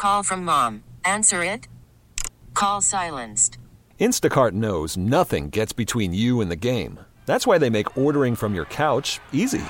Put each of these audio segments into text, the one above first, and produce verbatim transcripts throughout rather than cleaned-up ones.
Call from mom. Answer it. Call silenced. Instacart knows nothing gets between you and the game. That's why they make ordering from your couch easy.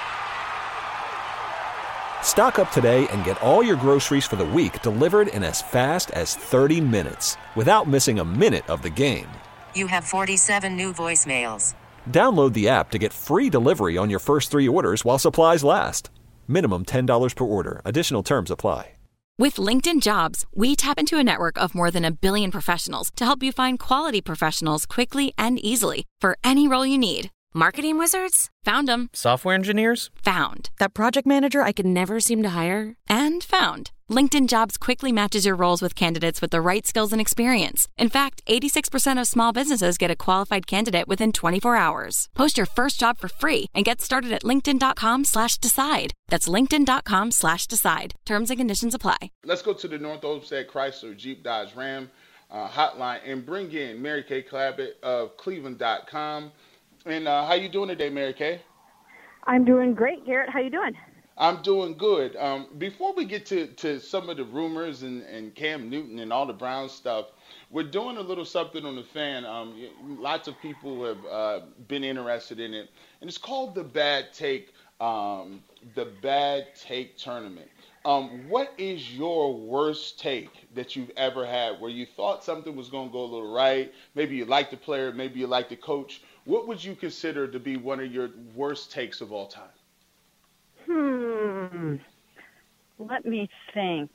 Stock up today and get all your groceries for the week delivered in as fast as thirty minutes without missing a minute of the game. You have forty-seven new voicemails. Download the app to get free delivery on your first three orders while supplies last. Minimum ten dollars per order. Additional terms apply. With LinkedIn Jobs, we tap into a network of more than a billion professionals to help you find quality professionals quickly and easily for any role you need. Marketing wizards? Found them. Software engineers? Found. That project manager I could never seem to hire? And found. LinkedIn Jobs quickly matches your roles with candidates with the right skills and experience. In fact, eighty-six percent of small businesses get a qualified candidate within twenty-four hours. Post your first job for free and get started at linkedin.com slash decide. That's linkedin.com slash decide. Terms and conditions apply. Let's go to the North Olmsted Chrysler Jeep Dodge Ram uh, hotline and bring in Mary Kay Clabbett of Cleveland dot com. And uh, how you doing today, Mary Kay? I'm doing great, Garrett. How you doing? I'm doing good. Um, before we get to, to some of the rumors and, and Cam Newton and all the Brown stuff, we're doing a little something on the fan. Um, lots of people have uh, been interested in it, and it's called the Bad Take, um, the Bad Take Tournament. Um, what is your worst take that you've ever had where you thought something was going to go a little right? Maybe you like the player, maybe you like the coach. What would you consider to be one of your worst takes of all time? Hmm. Let me think.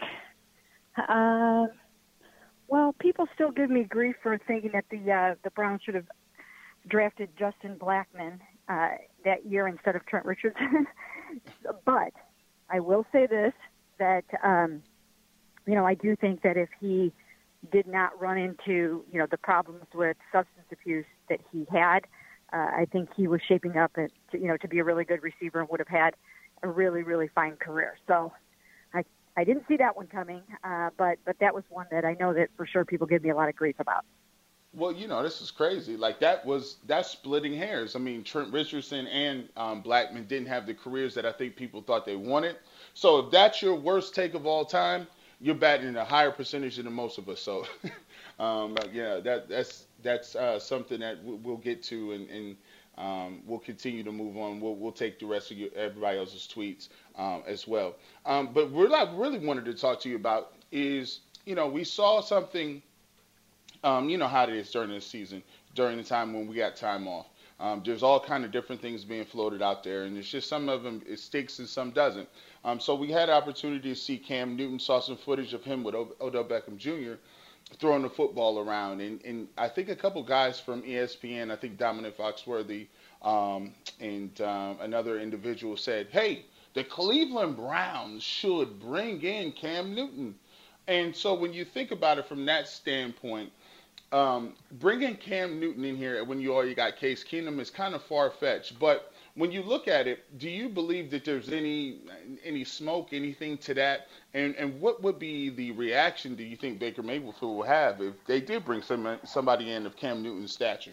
Uh, well, people still give me grief for thinking that the uh, the Browns should have drafted Justin Blackmon uh, that year instead of Trent Richardson. But I will say this, that, um, you know, I do think that if he did not run into, you know, the problems with substance abuse that he had, uh, I think he was shaping up, at, to, you know, to be a really good receiver and would have had a really, really fine career. So I I didn't see that one coming, uh, but but that was one that I know that for sure people give me a lot of grief about. Well, you know, this is crazy. Like, that was, that's splitting hairs. I mean, Trent Richardson and um, Blackmon didn't have the careers that I think people thought they wanted. So if that's your worst take of all time, you're batting a higher percentage than most of us. So, um, yeah, that that's that's uh, something that we'll get to, and, and um, we'll continue to move on. We'll we'll take the rest of your, everybody else's tweets um, as well. Um, but what I really wanted to talk to you about is, you know, we saw something. Um, you know how it is during this season, during the time when we got time off. Um, there's all kind of different things being floated out there, and it's just some of them it sticks and some doesn't. Um, so we had an opportunity to see Cam Newton, saw some footage of him with o- Odell Beckham Junior throwing the football around, and, and I think a couple guys from E S P N, I think Dominic Foxworthy um, and um, another individual said, hey, the Cleveland Browns should bring in Cam Newton. And so when you think about it from that standpoint, Um, bringing Cam Newton in here when you already got Case Keenum is kind of far-fetched. But when you look at it, do you believe that there's any any smoke, anything to that? And and what would be the reaction do you think Baker Mayfield will have if they did bring some, somebody in of Cam Newton's stature?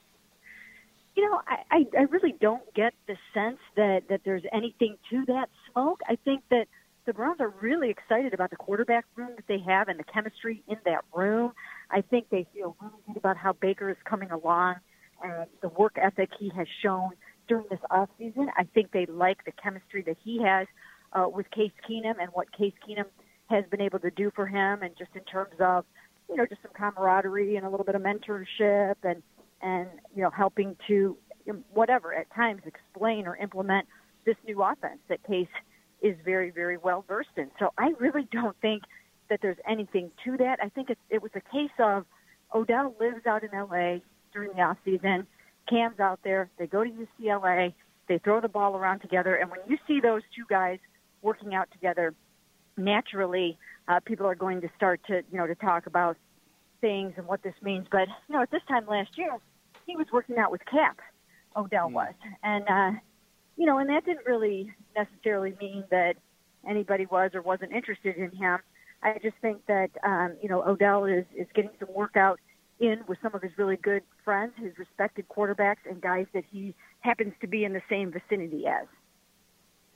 You know, I, I, I really don't get the sense that, that there's anything to that smoke. I think that the Browns are really excited about the quarterback room that they have and the chemistry in that room. I think they feel really good about how Baker is coming along and the work ethic he has shown during this offseason. I think they like the chemistry that he has uh, with Case Keenum and what Case Keenum has been able to do for him, and just in terms of, you know, just some camaraderie and a little bit of mentorship and, and you know, helping to, whatever, at times explain or implement this new offense that Case is very, very well versed in. So I really don't think that there's anything to that. I think it, it was a case of Odell lives out in L A during the off season. Cam's out there. They go to U C L A. They throw the ball around together. And when you see those two guys working out together, naturally, uh, people are going to start to, you know, to talk about things and what this means. But, you know, at this time last year, he was working out with Cap, Odell was. And, uh, you know, and that didn't really necessarily mean that anybody was or wasn't interested in him. I just think that, um, you know, Odell is, is getting some workout in with some of his really good friends, his respected quarterbacks, and guys that he happens to be in the same vicinity as.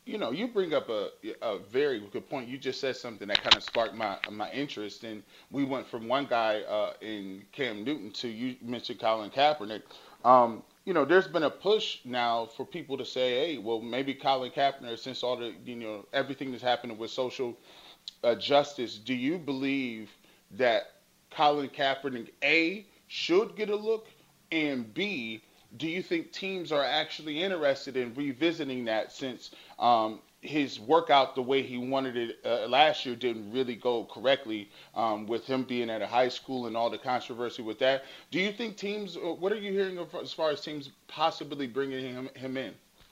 You know, you bring up a, a very good point. You just said something that kind of sparked my my interest, and we went from one guy uh, in Cam Newton to you mentioned Colin Kaepernick. Um, you know, there's been a push now for people to say, hey, well, maybe Colin Kaepernick, since all the you know everything that's happening with social uh, justice, do you believe that Colin Kaepernick A should get a look, and B, do you think teams are actually interested in revisiting that since um, his workout the way he wanted it uh, last year didn't really go correctly um, with him being at a high school and all the controversy with that? Do you think teams, what are you hearing as far as teams possibly bringing him, him in?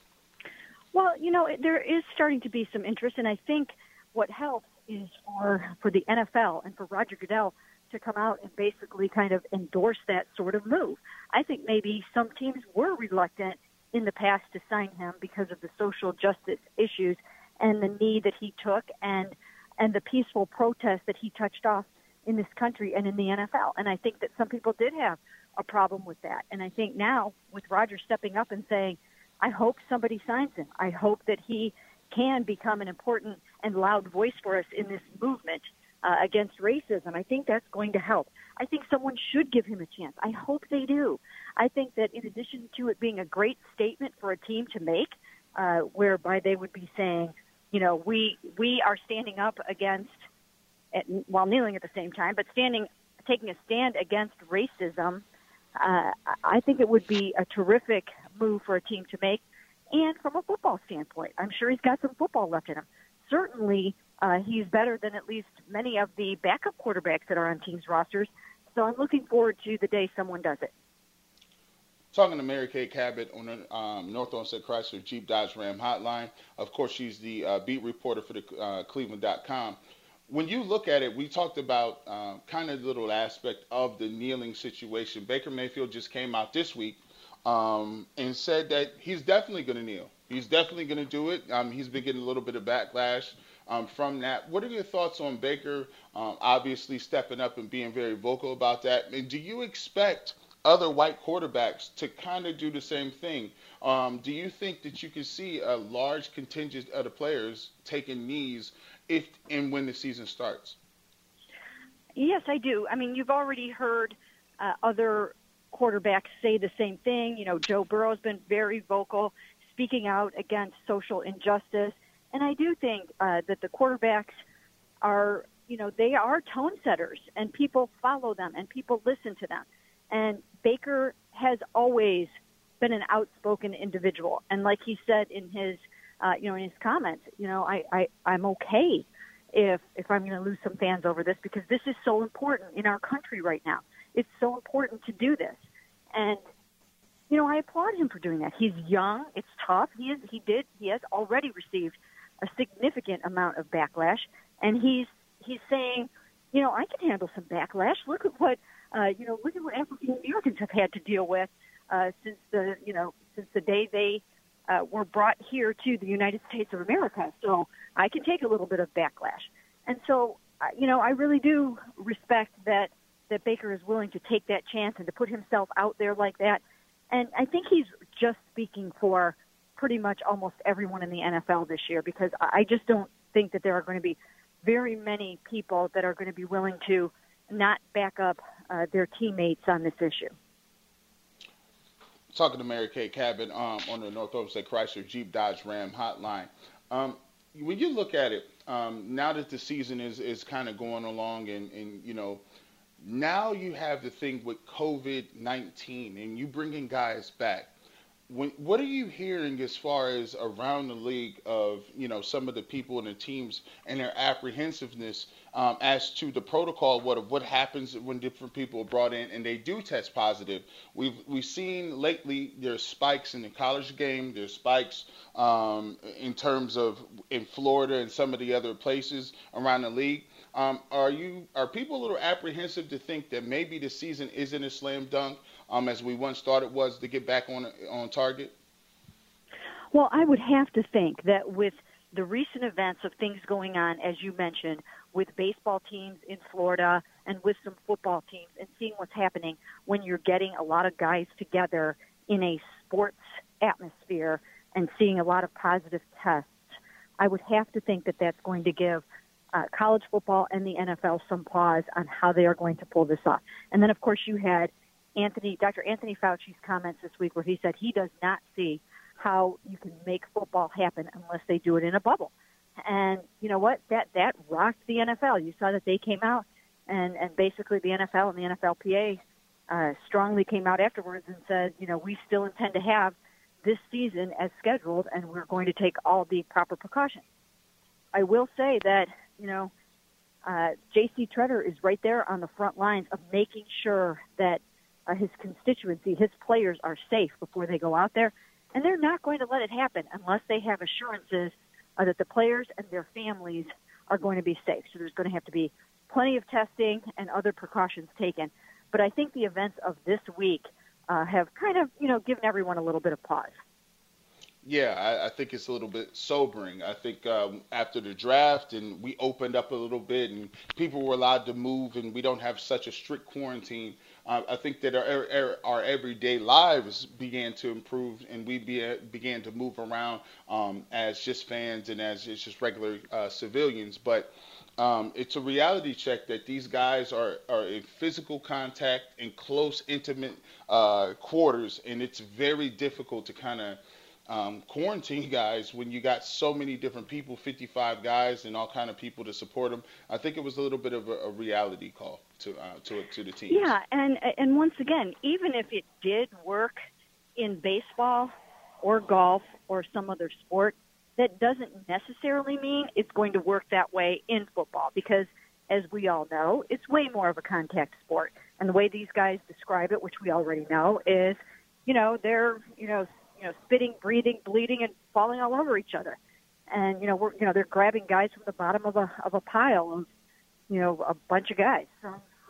Well, you know, there is starting to be some interest, and I think what helps is for, for the N F L and for Roger Goodell to come out and basically kind of endorse that sort of move. I think maybe some teams were reluctant in the past to sign him because of the social justice issues and the knee that he took and and the peaceful protest that he touched off in this country and in the N F L. And I think that some people did have a problem with that. And I think now with Roger stepping up and saying, I hope somebody signs him. I hope that he can become an important and loud voice for us in this movement uh, against racism. I think that's going to help. I think someone should give him a chance. I hope they do. I think that in addition to it being a great statement for a team to make, uh, whereby they would be saying, you know, we we are standing up against, at, while kneeling at the same time, but standing, taking a stand against racism, uh, I think it would be a terrific move for a team to make. And from a football standpoint, I'm sure he's got some football left in him. Certainly, uh, he's better than at least many of the backup quarterbacks that are on teams' rosters. So I'm looking forward to the day someone does it. Talking to Mary Kay Cabot on the um, North Olmsted Chrysler Jeep Dodge Ram hotline. Of course, she's the uh, beat reporter for the uh, Cleveland dot com. When you look at it, we talked about uh, kind of the little aspect of the kneeling situation. Baker Mayfield just came out this week um, and said that he's definitely going to kneel. He's definitely going to do it. Um, he's been getting a little bit of backlash um, from that. What are your thoughts on Baker um, obviously stepping up and being very vocal about that? And do you expect other white quarterbacks to kind of do the same thing? Um, do you think that you can see a large contingent of the players taking knees if and when the season starts? Yes, I do. I mean, you've already heard uh, other quarterbacks say the same thing. You know, Joe Burrow's been very vocal, speaking out against social injustice. And I do think uh, that the quarterbacks are, you know, they are tone setters, and people follow them and people listen to them. And Baker has always been an outspoken individual. And like he said in his, uh, you know, in his comments, you know, I, I, I'm okay if, if I'm going to lose some fans over this, because this is so important in our country right now. It's so important to do this. And, you know, I applaud him for doing that. He's young. It's tough. He is, he did, he has already received a significant amount of backlash. And he's, he's saying, you know, I can handle some backlash. Look at what, Uh, you know, look at what African Americans have had to deal with uh, since the, you know, since the day they uh, were brought here to the United States of America. So I can take a little bit of backlash. And so, uh, you know, I really do respect that, that Baker is willing to take that chance and to put himself out there like that. And I think he's just speaking for pretty much almost everyone in the N F L this year, because I just don't think that there are going to be very many people that are going to be willing to not back up uh, their teammates on this issue. Talking to Mary Kay Cabot um, on the North Olmsted Chrysler Jeep Dodge Ram hotline. Um, when you look at it, um, now that the season is, is kind of going along and, and, you know, now you have the thing with COVID nineteen and you bringing guys back. When, what are you hearing as far as around the league of, you know, some of the people and the teams and their apprehensiveness um, as to the protocol, what what happens when different people are brought in and they do test positive? We've we've seen lately there's spikes in the college game, there's spikes um, in terms of in Florida and some of the other places around the league. Um, are you are people a little apprehensive to think that maybe the season isn't a slam dunk um, as we once thought it was to get back on on target? Well, I would have to think that with the recent events of things going on, as you mentioned, with baseball teams in Florida and with some football teams, and seeing what's happening when you're getting a lot of guys together in a sports atmosphere and seeing a lot of positive tests, I would have to think that that's going to give uh, college football and the N F L some pause on how they are going to pull this off. And then, of course, you had Anthony, Doctor Anthony Fauci's comments this week where he said he does not see how you can make football happen unless they do it in a bubble. And you know what? That that rocked the N F L. You saw that they came out, and, and basically the N F L and the N F L P A uh, strongly came out afterwards and said, you know, we still intend to have this season as scheduled, and we're going to take all the proper precautions. I will say that, you know, uh, J C Tretter is right there on the front lines of making sure that uh, his constituency, his players are safe before they go out there. And they're not going to let it happen unless they have assurances uh, that the players and their families are going to be safe. So there's going to have to be plenty of testing and other precautions taken. But I think the events of this week uh, have kind of, you know, given everyone a little bit of pause. Yeah, I, I think it's a little bit sobering. I think um, after the draft and we opened up a little bit and people were allowed to move and we don't have such a strict quarantine, uh, I think that our, our, our everyday lives began to improve and we be, began to move around um, as just fans and as just regular uh, civilians. But um, it's a reality check that these guys are, are in physical contact in close, intimate uh, quarters, and it's very difficult to kind of Um, quarantine guys when you got so many different people, fifty-five guys and all kind of people to support them. I think it was a little bit of a, a reality call to uh, to to the team. Yeah, and and once again, even if it did work in baseball or golf or some other sport, that doesn't necessarily mean it's going to work that way in football because, as we all know, it's way more of a contact sport. And the way these guys describe it, which we already know, is, you know, they're, you know, you know, spitting, breathing, bleeding, and falling all over each other. And, you know, we're, you know, they're grabbing guys from the bottom of a of a pile of, you know, a bunch of guys. So,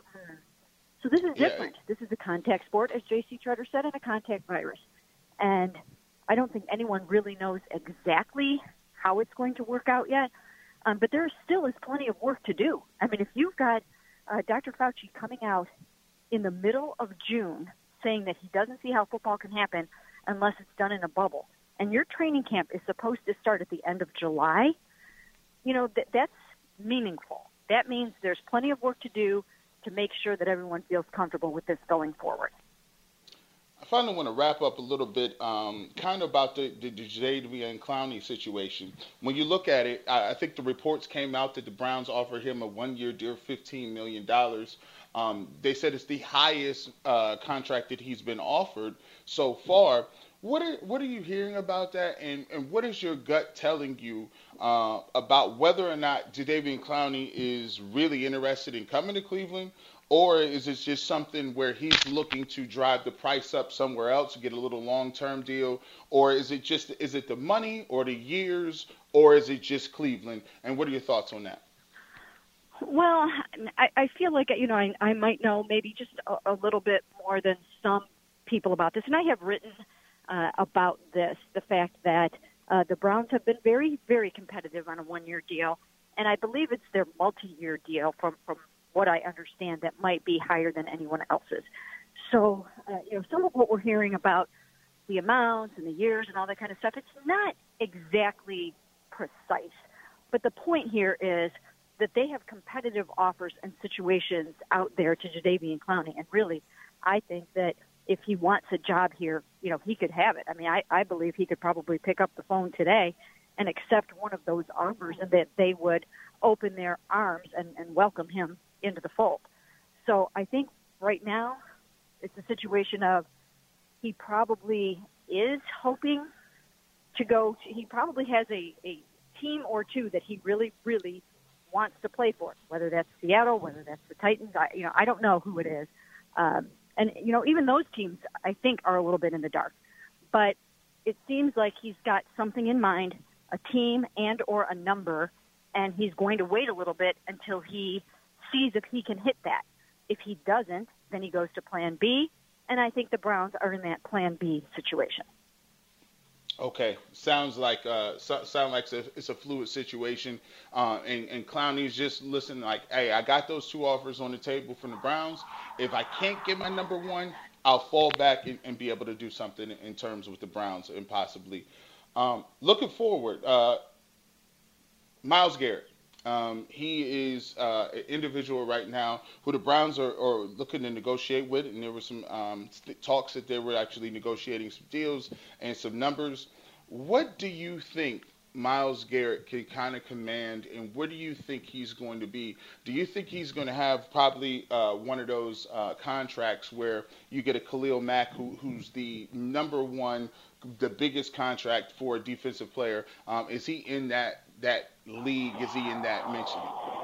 so this is different. Yeah. This is a contact sport, as J C Tretter said, and a contact virus. And I don't think anyone really knows exactly how it's going to work out yet. Um, but there still is plenty of work to do. I mean, if you've got uh, Doctor Fauci coming out in the middle of June saying that he doesn't see how football can happen unless it's done in a bubble, and your training camp is supposed to start at the end of July, you know, th- that's meaningful. That means there's plenty of work to do to make sure that everyone feels comfortable with this going forward. I finally want to wrap up a little bit um, kind of about the, the, the Jadeveon Clowney situation. When you look at it, I, I think the reports came out that the Browns offered him a one-year deal, fifteen million dollars. Um, they said it's the highest uh, contract that he's been offered so far. What are, what are you hearing about that, and, and what is your gut telling you uh, about whether or not Jadeveon Clowney is really interested in coming to Cleveland, or is it just something where he's looking to drive the price up somewhere else, get a little long-term deal, or is it just is it the money or the years, or is it just Cleveland? And what are your thoughts on that? Well, I, I feel like, you know, I, I might know maybe just a, a little bit more than some people about this. And I have written uh, about this, the fact that uh, the Browns have been very, very competitive on a one-year deal. And I believe it's their multi-year deal from, from what I understand that might be higher than anyone else's. So, uh, you know, some of what we're hearing about the amounts and the years and all that kind of stuff, it's not exactly precise. But the point here is that they have competitive offers and situations out there to Jadeveon Clowney. And really, I think that if he wants a job here, you know, he could have it. I mean, I, I believe he could probably pick up the phone today and accept one of those offers, and that they would open their arms and, and welcome him into the fold. So I think right now it's a situation of he probably is hoping to go to, he probably has a, a team or two that he really, really wants to play for, whether that's Seattle, whether that's the Titans. I, you know, I don't know who it is. Um, and, you know, even those teams, I think, are a little bit in the dark. But it seems like he's got something in mind, a team and or a number, and he's going to wait a little bit until he sees if he can hit that. If he doesn't, then he goes to plan B, and I think the Browns are in that plan B situation. Okay, sounds like uh, so, sound like it's a, it's a fluid situation, uh, and, and Clowney's just listening like, hey, I got those two offers on the table from the Browns. If I can't get my number one, I'll fall back and, and be able to do something in terms with the Browns and possibly. Um, looking forward, uh, Myles Garrett. Um, he is uh, an individual right now who the Browns are, are looking to negotiate with, and there were some um, st- talks that they were actually negotiating some deals and some numbers. What do you think Myles Garrett can kind of command, and where do you think he's going to be? Do you think he's going to have probably uh, one of those uh, contracts where you get a Khalil Mack, who, who's the number one, the biggest contract for a defensive player? Um, is he in that that league? Is he in that mention?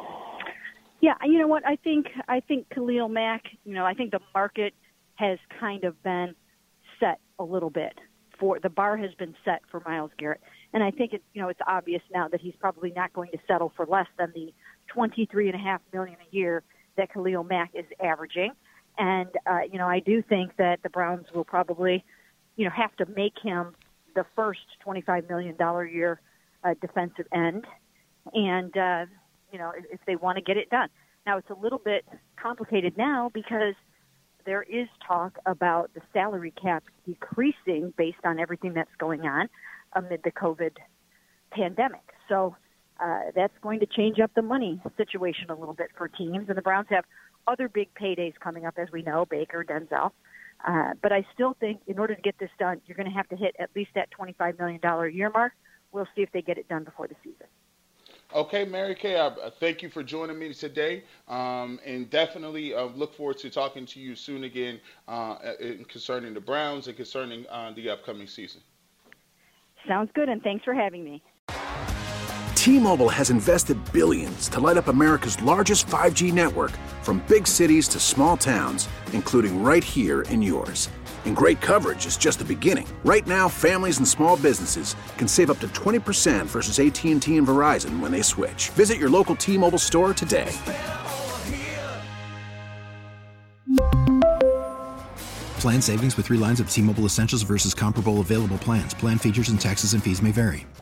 Yeah, you know what? I think I think Khalil Mack. You know, I think the market has kind of been set a little bit. For the bar has been set for Myles Garrett, and I think it's you know it's obvious now that he's probably not going to settle for less than the twenty-three and a half million a year that Khalil Mack is averaging. And uh, you know, I do think that the Browns will probably you know have to make him the first twenty-five million dollar a year uh, defensive end, and uh, you know if, if they want to get it done. Now it's a little bit complicated now because there is talk about the salary cap decreasing based on everything that's going on amid the COVID pandemic. So uh, that's going to change up the money situation a little bit for teams. And the Browns have other big paydays coming up, as we know, Baker, Denzel. Uh, but I still think in order to get this done, you're going to have to hit at least that twenty-five million dollars a year mark. We'll see if they get it done before the season. Okay, Mary Kay, I thank you for joining me today, um, and definitely uh, look forward to talking to you soon again uh, concerning the Browns and concerning uh, the upcoming season. Sounds good, and thanks for having me. T-Mobile has invested billions to light up America's largest five G network, from big cities to small towns, including right here in yours. And great coverage is just the beginning. Right now, families and small businesses can save up to twenty percent versus A T and T and Verizon when they switch. Visit your local T-Mobile store today. Plan savings with three lines of T-Mobile Essentials versus comparable available plans. Plan features and taxes and fees may vary.